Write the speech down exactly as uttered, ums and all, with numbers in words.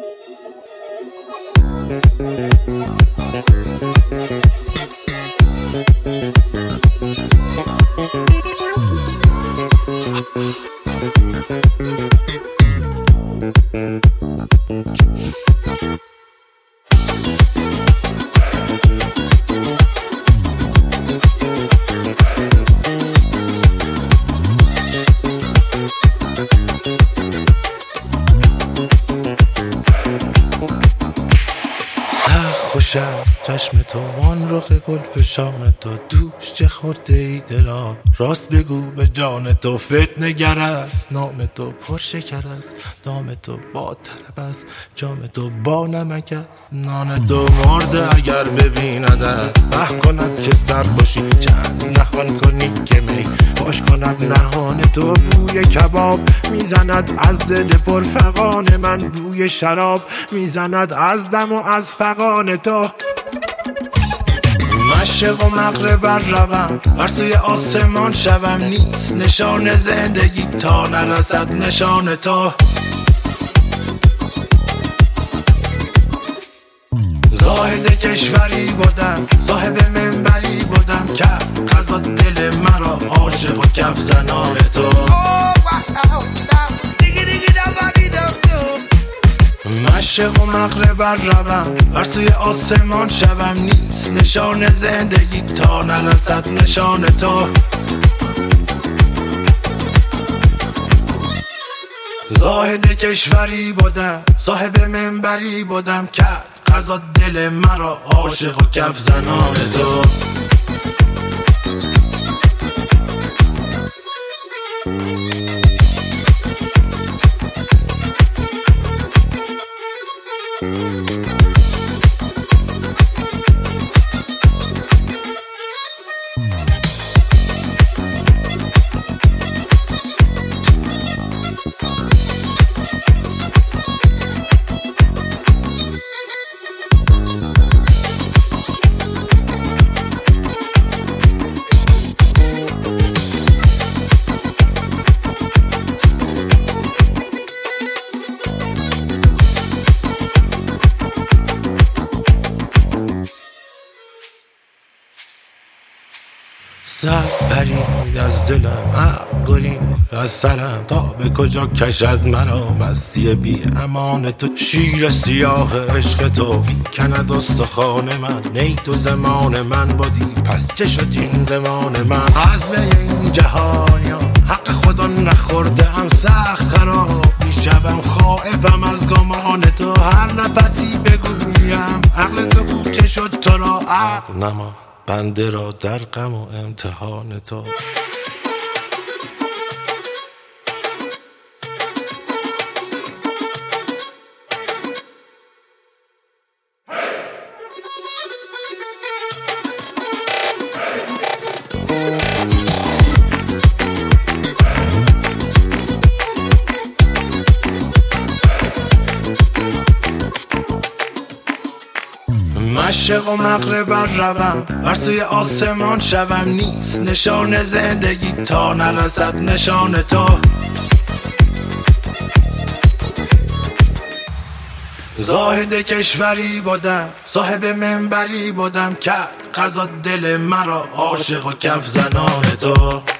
خوش است چشم تو وان رخ گل فشان تو، دوش چه خورده ای دلا راست بگو به جان تو. فتنه گر است نام تو، پرشکر است دام تو، با طرب است جام تو، با نمک است نان تو. مرده اگر ببیندت به کند که سرخوشی، چند نهان کنی که می فاش کند نهان تو. بوی کباب میزند از دل پرفغان من، بوی شراب میزند از دم و از فغان تو. مشرق و مغرب بر روم، بر سوی آسمان شوم، نیست نشان زندگی تا نرسد نشان تو. زاهد کشوری بودم، صاحب منبری بودم، که قضا دل مرا عاشق و کف زنان تو. مشرق و مغرب بر روم، بر سوی آسمان شوم، نیست نشان زندگی تا نرسد نشان تو. زاهد کشوری بودم، صاحب منبری بودم، کرد قضا دل مرا عاشق و کف زنان تو. سب پرید از دلم، عقل گرید از سرم، تا به کجا کشد مرا مستی بی امان تو. شیر سیاه عشق تو میکند استخوان من، نی تو زمان من بودی پس چه شد این زمان من. عزم این جهانیا حق خدا نخورده ام، سخت خراب میشوم خائفم از گمان تو. هر نفسی بگویم عقل تو گو چه شد تو را، عقل نما بنده را در غم و امتحان تو. مشرق و مغرب بر روم، بر سوی آسمان شوم، نیست نشان زندگی تا نرسد نشان تو. زاهد کشوری بودم، صاحب منبری بودم، کرد قضا دل مرا عاشق و کف زنان تو.